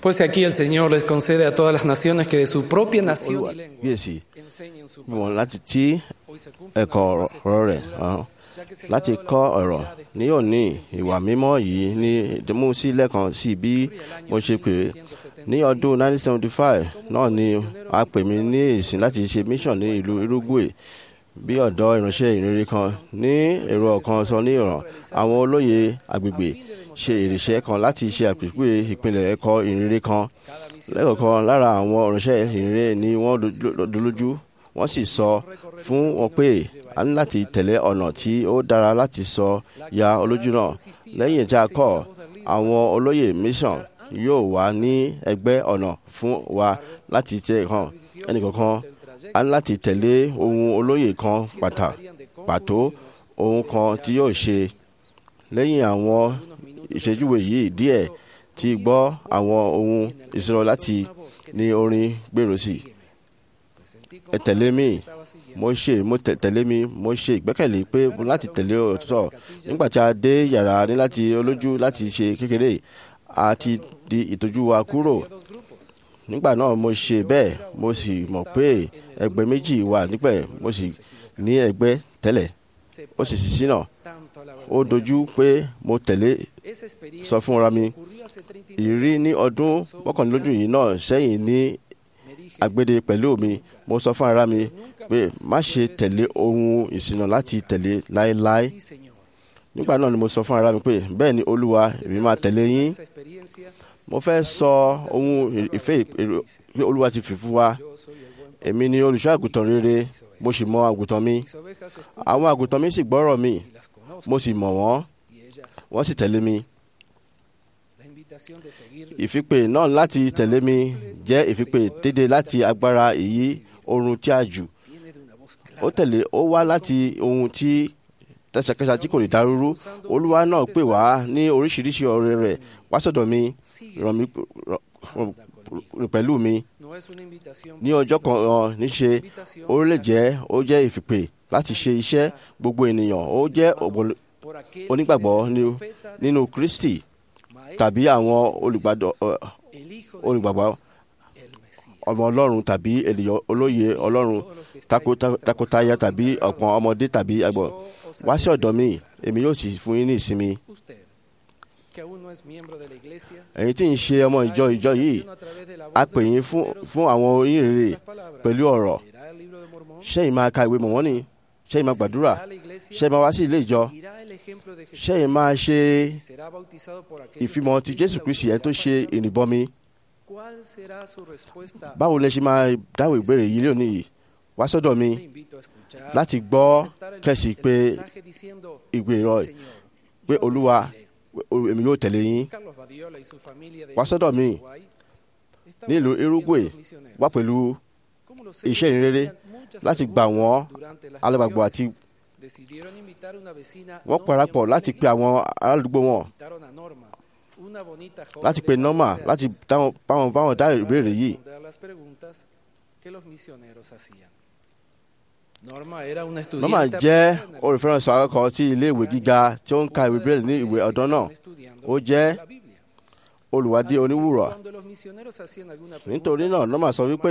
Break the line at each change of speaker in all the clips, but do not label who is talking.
Pues aquí el Señor les concede a todas las naciones que de su propia nación
Olúwa
y lengua
gbèsè
enseñen su
wọn
palabra.
láti tí
Hoy se cumplen
ẹ̀kọ́
las
ọ̀rọ̀ rẹ̀
Escrituras,
hàn
ya que se
láti
ha dado
kọ́
la
ọ̀rọ̀
oportunidad de
ní
expresar
òní
mis
ìwà
sentimientos.
mímọ́ yìí ní ìdìmú sí lẹ́ẹ̀kan sí bí mo ṣe pè é. Ní ọdún 1975 náà ni a pè mí ní ìsìn láti ṣe mission ní ìlú Uruguay bí ọ̀dọ́ ìránṣẹ́ ìrere kan. Ní èrò ọ̀kan sọ ní ìran àwọn olóyè agbègbè ṣe ìrìṣẹ́ kan láti ṣe àpèjúwe ìpìlẹ̀ ẹ̀kọ́ ìrere kan. Lẹ́kọ̀ọ̀kan lára àwọn ìránṣẹ́ ìrere ni wọ́n dolójú wọ́n sì sọ fún wọn pé a ní láti tẹ̀lé ọ̀nà tí ó dára láti sọ ya olójú náà. Lẹ́yìn tí a kọ́ àwọn olóyè mission yóò wà ní ẹgbẹ́ ọ̀nà fún wa láti tẹ̀ hàn ẹnìkọ̀ọ̀kan a ní láti tẹ̀lé ohun olóyè kan pàtó ohun kan tí yóò ṣe. Lẹ́yìn àwọn ìṣèjúwe yìí díẹ̀ tí gbọ́ àwọn ohun ìṣòro láti ní orin gbèrò sí. Ẹ tẹ̀lé mi mo ṣe ìgbẹ́kẹ̀lé pé mo láti tẹ̀lé òtítọ́. Nígbà tí a dé yàrá ní láti olójú láti ṣe kékeré a ti di ìtọ́jú wa kúrò. Nígbà náà mo ṣe bẹ́ẹ̀ mo sì mọ̀ pé ẹgbẹ́ méjì wà níbẹ̀ mo sì ní ẹgbẹ́ tẹ́lẹ̀ ó sì ṣínà. Ó dojú pé mo tẹ̀lé sọ fún ara mi. Ìrírí ní ọdún mọ́kànlélógún yìí náà sẹ́yìn ní agbede pẹ̀lú mi. Mo sọ fún ara mi pé má ṣe tẹ̀lé ohun ìṣìnà láti tẹ̀lé láéláé. Nígbà náà ni mo sọ fún ara mi pé bẹ́ẹ̀ ni Olúwa èmi máa tẹ̀lé yín. Mo fẹ́ sọ ohun ìfẹ́ pé Olúwa ti fi fún wa. Èmi ni olùṣọ́ àgùntàn rere mo sì mọ àgùntàn mi. Àwọn àgùntàn mi sì gbọ́rọ̀ mi mo sì mọ̀ wọ́n wọ́n sì tẹ̀lé mi. Ìfipè náà láti tẹ̀lé mi jẹ́ ìfipè dédé láti agbára èyí oorun tí a jù. Ó wá láti ohun tí tẹsẹ̀kẹsẹ̀ tí kò lè dárúrú. Olúwa náà pè wá ní oríṣiríṣi ọ̀rẹ́ rẹ̀ wá sọ́dọ̀ mi rìn pẹ̀lú mi. Ní ọjọ́ kan níṣe ó jẹ́ ìfipè láti ṣe iṣẹ́ gbogbo ènìyàn. Ó jẹ́ onígbàgbọ́ nínú Kristi tàbí àwọn olùgbàgbọ́ ọmọ Ọlọ́run tàbí ènìyàn olóye Ọlọ́run takotaya tàbí ọ̀pọ̀ ọmọdé tàbí àgbọ̀. Wá sí ọ̀dọ̀ mi èmi yóò sì fún yín ní ìsinmi. Ẹ̀yin tí ń ṣe ọmọ ìjọ yìí a pè yín fún àwọn oníhìnrere pẹ̀lú ọ̀rọ̀. Ṣẹ́yìn máa ka ìwé Mọ́mọ́nì, ṣẹ́yìn máa gbàdúrà, ṣẹ́yìn máa wá sí ilé ìjọ, ṣẹ́yìn máa ṣe ìfimọ̀ ti Jésù Kristi ẹni tó ṣe ìrìbọmi. Báwo lẹ ṣe máa dáhùn ìbéèrè yìí lónìí yìí? Wá sọ́dọ̀ mi láti gbọ́ kẹ́sì pé ìgbéró pé Olúwa èmi yóò tẹ̀lé yín. Wá sọ́dọ̀ mi nílùú Uruguay wá pẹ̀lú iṣẹ́ ìrere láti gbà wọ́n alábàgbọ́ àti wọ́n parapọ̀ láti pe àwọn aládùúgbò wọn láti pe Norma láti báwọn dá ìbéèrè yìí. Norma jẹ́ olùfẹ́rànsọ akẹ́kọ̀ọ́ tí ilé ìwé gíga tí ó ń ka ìwé Bíbélì ní ìwé ọ̀dọ́ náà. Ó jẹ́ olùwádìí oníwùrọ̀. Nítorí náà Norma sọ wípé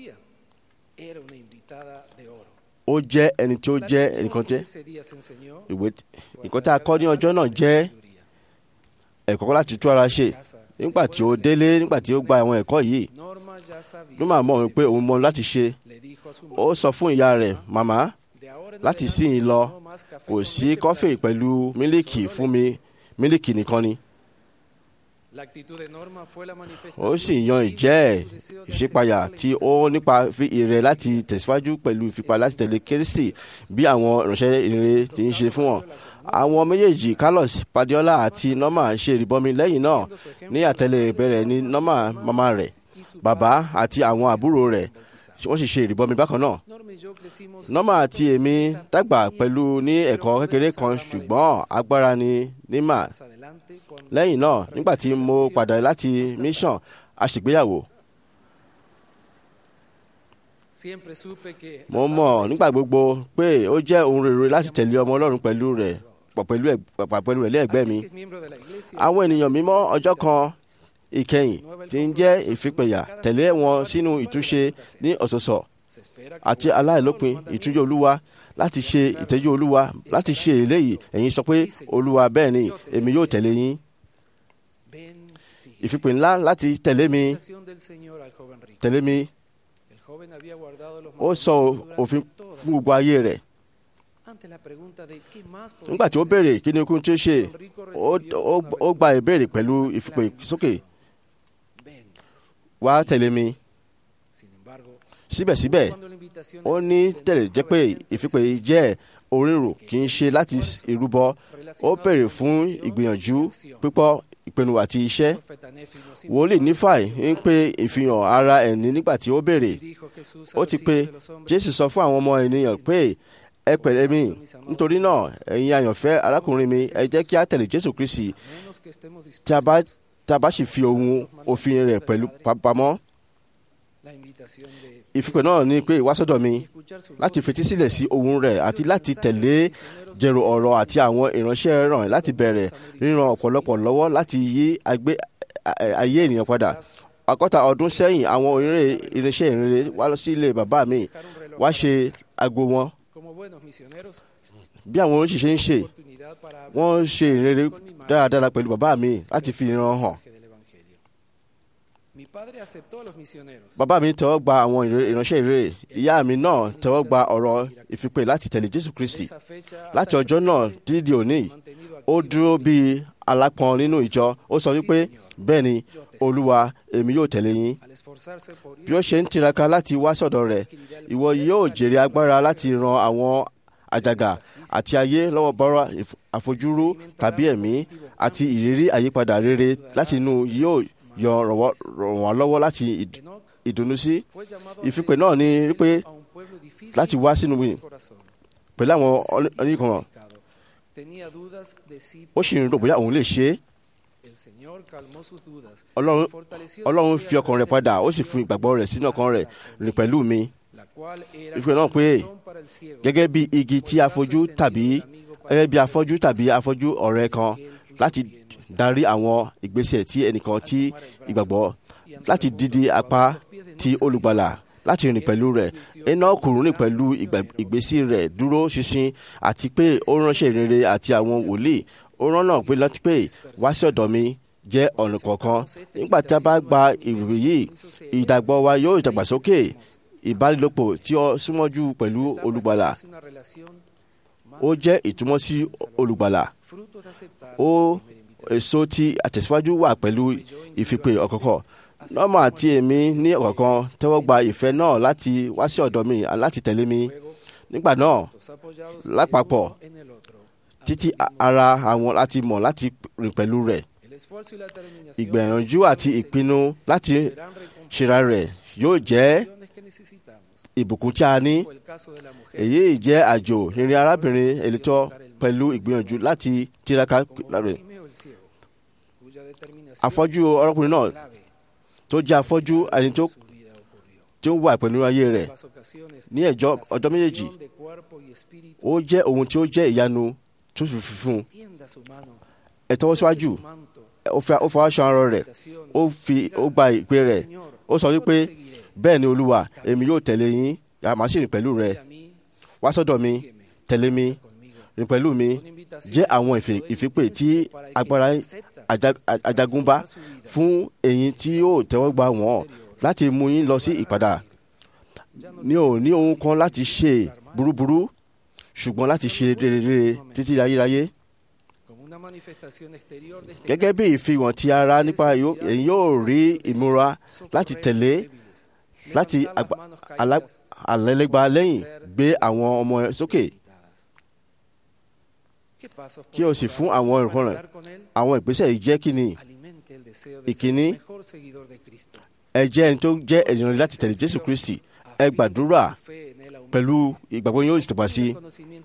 ó jẹ́ ẹni tí ó jẹ́ ẹnìkan jẹ́ ìwé nǹkan tí a kọ́ ní ọjọ́ náà jẹ́ ẹ̀kọ́ láti tú ara ṣe. Nígbà tí ó délé nígbà tí ó gba àwọn ẹ̀kọ́ yìí Norma mọ̀ wípé òun mọ̀ láti ṣe. Ó sọ fún ìyá rẹ̀ màmá láti síyìn lọ kò sí kọfí pẹ̀lú mílíkì fún mi mílíkì nìkan ni. Ó sì yan ìjẹ́ ìṣípayà tí ó nípa fi ìrẹ̀ láti tẹ̀síwájú pẹ̀lú ìfipá láti tẹ̀lé Kristi bí àwọn ìránṣẹ́ ìrere ti ń ṣe fún wọn. Àwọn méjèèjì Carlos Padiola àti Norma ṣe ìrìbọmi. Lẹ́yìn náà ní àtẹ̀lé ìbẹ̀rẹ̀ ní Norma màmá rẹ̀ bàbá àti àwọn àbúrò rẹ̀ wọ́n sì ṣe ìrìbọmi bákan náà. Norma àti èmi dàgbà pẹ̀lú ní ẹ̀kọ́ kékeré kan ṣùgbọ́n agbára ni Norma. Lẹ́yìn náà nígbà tí mo padà láti mission a ṣègbéyàwó. Mo mọ̀ nígbà gbogbo pé ó jẹ́ ohun rere láti tẹ̀lé ọmọ Ọlọ́run pẹ̀lú rẹ̀ lẹ́ẹ̀gbẹ́ mi. Àwọn ènìyàn mímọ́ ọjọ́ kan ìkẹyìn tí ń jẹ́ ìfipẹ̀yà tẹ̀lé wọn sínú ìtúnṣe ní ọ̀sọ̀ọ̀sọ̀ àti aláìlópin ìtúnjẹ Olúwa láti ṣe ìtẹ́jú Olúwa láti ṣe eléyìí ẹ̀yin sọ pé Olúwa bẹ́ẹ̀ ni èmi yóò tẹ̀lé yín. Ìfipè ńlá láti tẹ̀lé mi ó sọ òfin fún gbogbo ayé rẹ̀. Nígbà tí ó béèrè kí ni okun tí ó ṣe ó gba ìbéèrè pẹ̀lú ìfipè sókè, wá tẹ̀lé mi. Síbẹ̀síbẹ̀ ó ní tẹ̀lé jẹ́ pé ìfipè jẹ́ orírò kì í ṣe láti ìrúbọ. Ó béèrè fún ìgbìyànjú pípọ̀ ìpinnu àti iṣẹ́. Wòlíì Nífàì ń pe ìfihàn ara ẹni nígbà tí ó béèrè. Ó ti pé Jésù sọ fún àwọn ọmọ ènìyàn pé ẹ pẹ̀lẹ́ mi, nítorí náà ẹ̀yin àyànfẹ́ arákùnrin mi, ẹ jẹ́ kí a tẹ̀lé Jésù Kristi tí a bá sì fi ohun òfin rẹ̀ pẹ̀lú pamọ́. Ìfipè náà ní pé wá sọ́dọ̀ mi láti fetísílẹ̀ sí ohùn rẹ̀ àti láti tẹ̀lé jẹ̀rọ ọ̀rọ̀ àti àwọn ìránṣẹ́ ràn láti bẹ̀rẹ̀ ríran ọ̀pọ̀lọpọ̀ lọ́wọ́ láti yí ayé ènìyàn padà. Àkọ́ta ọdún sẹ́yìn àwọn irinṣẹ́ ìrere wá sí ilé bàbá mi wá ṣe ago wọn. Bí àwọn oníṣìṣẹ́ ń ṣe, wọ́n ṣe ìrere dáradára pẹ̀lú bàbá mi láti fi ìran hàn. Bàbá mi tẹ́wọ́ gba àwọn ìránṣẹ́ ìrere, ìyá mi náà tẹ́wọ́ gba ọ̀rọ̀ ìfipè láti tẹ̀lé Jésù Kristi. Láti ọjọ́ náà dídí òní, ó dúró bí alápọ̀n nínú ìjọ. Ó sọ wípé bẹ́ẹ̀ ni Olúwa, èmi yóò tẹ̀lé yín. Bí ó ṣe ń tiraka láti wá sọ́dọ̀ rẹ̀, ìwọ yóò jèrè agbára láti ran àwọn àjàgà àti ayé lọ́wọ́ bọ́rọ̀ àfojúrú tàbí ẹ̀mí àti ìrírí àyípadà rere láti inú yóò ràn wọ́n lọ́wọ́ láti ìdùnnú sí. Ìfipè náà ni wípé láti wá sínú mi pẹ̀lú àwọn oníkan. Ó sì ń rò bóyá òun lè ṣe é. Ọlọ́run fi ọkàn rẹ̀ padà, ó sì fún ìgbàgbọ́ rẹ̀ sínú ọkàn rẹ̀ rìn pẹ̀lú mi. Ìfipè náà pé gẹ́gẹ́ bí igi tí afọ́jú tàbí afọ́jú ọ̀rẹ́ kan láti darí àwọn ìgbésẹ̀ tí ẹnìkan tí ìgbàgbọ́ láti dídí apá ti olùgbàlà láti rìn pẹ̀lú rẹ̀. Énọ́kù rìn pẹ̀lú ìgbésí rẹ̀ dúró ṣinṣin àti pé ó ránṣẹ́ ìrere àti àwọn wòlíì. Ó rán náà pé láti pé wá sí ọ̀dọ̀ mi jẹ́ ọ̀nà kọ̀ọ̀kan. Nígbà tí a bá gba ìrírí yìí, ìdàgbọ́ wa yóò dàgbàsókè. Ìbálòpọ̀ tí ó súnmọ́jú pẹ̀lú olùgbàlà ó jẹ́ ìtumọ̀ sí olùgbàlà. Ó èso tí àtẹ̀síwájú wà pẹ̀lú ìfipè ọ̀kọ̀ọ̀kan. Nọ́ọ̀mà àti èmi ní ọ̀kọ̀ọ̀kan tẹ́wọ́ gba ìfẹ́ náà láti wá sí ọ̀dọ̀ mi láti tẹ̀lé mi. Nígbà náà lápapọ̀ títí ara àwọn láti mọ̀ láti rìn pẹ̀lú rẹ̀. Ìgbìyànjú àti ìpinnu láti ṣera rẹ̀ yóò jẹ́ ìbùkún tí a ní. Èyí jẹ́ àjò ìrìn arábìnrin Èlítọ́ pẹ̀lú ìgbìyànjú láti tiraka rẹ̀. Afọ́jú ọkùnrin náà tó jẹ́ afọ́jú ẹni tí ó wà pẹ̀lú ayé rẹ̀ ní ọjọ́ méjèèjì, ó jẹ́ ohun tí ó jẹ́ ìyanu tó fi fún. Ẹ tọwọ́ síwájú, ó fọwọ́ ṣan ara rẹ̀, ó gba ìpè rẹ̀, ó sọ wípé bẹ́ẹ̀ ni Olúwa, èmi yóò tẹ̀lé yín, màá sì rìn pẹ̀lú rẹ̀. Wá sọ́dọ̀ mi, tẹ̀lé mi, rìn pẹ̀lú mi. Jẹ́ àwọn ìfipè tí agbára àjàgùnbá fún ẹ̀yin tí yóò tẹ́wọ́ gbà wọ́n láti mú yín lọ sí ìpadà. Mi ò ní ohun kan láti ṣe burúburú, ṣùgbọ́n láti ṣe rere títí ayérayé. Gẹ́gẹ́ bí ìfihàn ti ara nípa ẹ̀yin yóò rí ìmúra láti tẹ̀lé láti àlẹ́lẹ́gba lẹ́yìn gbé àwọn ọmọ sókè kí o sì fún àwọn ìrọ̀rùn rẹ̀. Àwọn ìgbésẹ̀ yìí jẹ́ kíni? Ìkíní, ẹ jẹ́ ẹni tó jẹ́ ènìyàn láti tẹ̀lé Jésù Kristi. Ẹ gbàdúrà pẹ̀lú ìgbàgbọ́ yóò sì tọ́pa sí.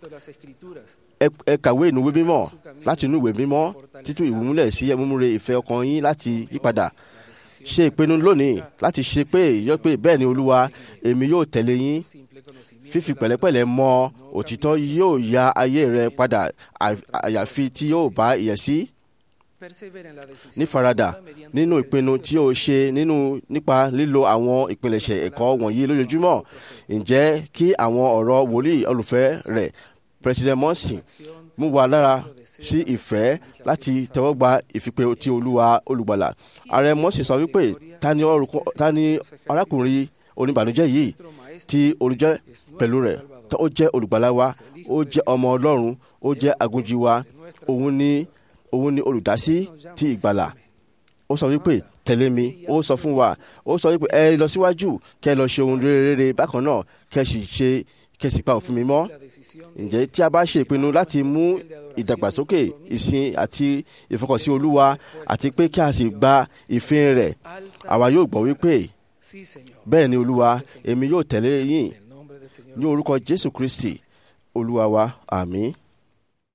Ẹ kàwé ìwé mímọ́ láti inú ìwé mímọ́ títú ìwúmúlẹ̀ sí ẹmúmúre ìfẹ́ ọkàn yín láti yípadà. Ṣe ìpinnu lónìí láti ṣe pé bẹ́ẹ̀ ni Olúwa, èmi yóò tẹ̀lé yín. Fífi pẹ̀lẹ́pẹ̀lẹ́ mọ òtítọ́ yóò ya ayé rẹ padà àyàfi tí yóò bá ìyẹ̀sí. nífaradà nínú ìpinnu tí o ṣe nípa lílo àwọn ìpilẹ̀ṣẹ̀ ẹ̀kọ́ wọ̀nyí lójoojúmọ́. Ǹjẹ́ kí àwọn ọ̀rọ̀ wòlíì olùfẹ́ rẹ̀ President Monson mú wa lára sí ìfẹ́ láti tẹ́wọ́gba ìfipè ti Olúwa olùgbàlà. Ààrẹ Monson sọ wípé ta ni arákùnrin oníbànújẹ́ yìí tí olùjẹ́ pẹ̀lú rẹ̀? Ó jẹ́ olùgbàlà wa, ó jẹ́ ọmọ Ọlọ́run, ó jẹ́ agunjí wa, òun ni olùdásí ti ìgbàlà. Ó sọ wípé tẹ̀lé mi. Ó sọ fún wa, ó sọ wípé ẹ lọ síwájú kẹ́ lọ ṣe ohun rere bákan náà kẹ́ sì pa òfin mi mọ́. Ǹjẹ́ tí a bá ṣe ìpinnu láti mú ìdàgbàsókè ìsìn àti ìfọkànsí Olúwa àti pé kí a sì gba ìfẹ́ rẹ̀, àwa yóò gbọ́ wípé bẹ́ẹ̀ ni Olúwa, èmi yóò tẹ̀lé yín ní orúkọ Jésù Kristi Olúwa wa. Àmín.